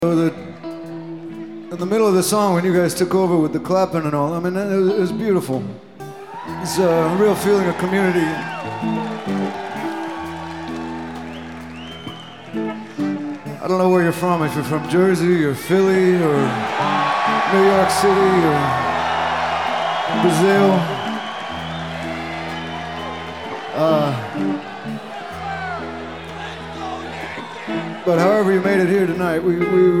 So that in the middle of the song, when you guys took over with the clapping and all, I mean, it was beautiful. It's a real feeling of community. I don't know where you're from, if you're from Jersey or Philly or New York City or Brazil. But however you made it here tonight, we